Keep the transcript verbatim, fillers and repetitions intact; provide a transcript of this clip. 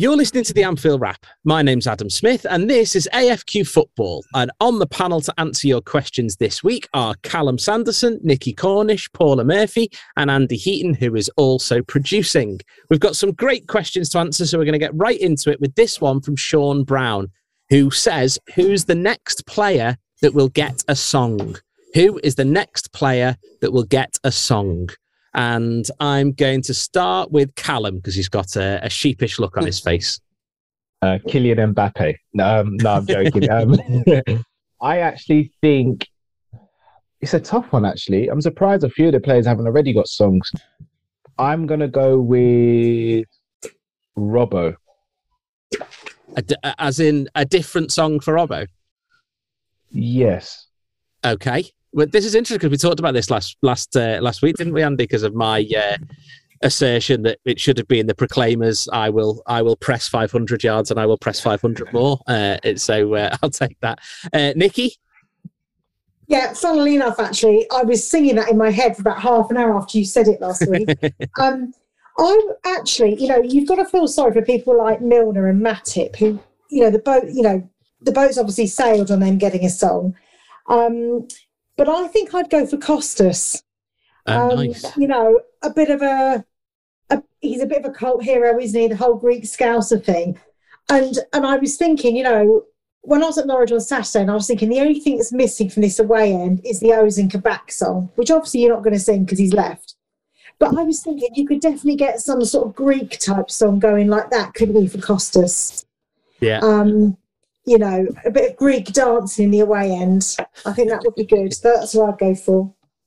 You're listening to the Anfield Wrap. My name's Adam Smith, and this is A F Q Football. And on the panel to answer your questions this week are Callum Sanderson, Nicky Cornish, Paula Murphy, and Andy Heaton, who is also producing. We've got some great questions to answer, so we're going to get right into it with this one from Sean Brown, who says, who's the next player that will get a song? Who is the next player that will get a song? And I'm going to start with Callum because he's got a, a sheepish look on his face. Uh, Kylian Mbappe. No, um, no, I'm joking. um, I actually think it's a tough one, actually. I'm surprised a few of the players haven't already got songs. I'm going to go with Robbo. A d- as in a different song for Robbo? Yes. Okay. Well, this is interesting because we talked about this last last uh, last week, didn't we, Andy? Because of my uh, assertion that it should have been the Proclaimers. I will I will press five hundred yards and I will press five hundred more. Uh, so uh, I'll take that. Uh, Nicky? Yeah, funnily enough, actually, I was singing that in my head for about half an hour after you said it last week. um, I actually, you know, you've got to feel sorry for people like Milner and Matip, who, you know, the boat, you know, the boat's obviously sailed on them getting a song. Um, But I think I'd go for Costas. Oh, um, nice. You know, a bit of a, a, he's a bit of a cult hero, isn't he? The whole Greek Scouser thing. And and I was thinking, you know, when I was at Norwich on Saturday, and I was thinking the only thing that's missing from this away end is the Ozan Kabak song, which obviously you're not going to sing because he's left. But I was thinking you could definitely get some sort of Greek type song going like that, couldn't we, for Costas? Yeah. Um, you know, a bit of Greek dancing in the away end. I think that would be good. That's what I'd go for.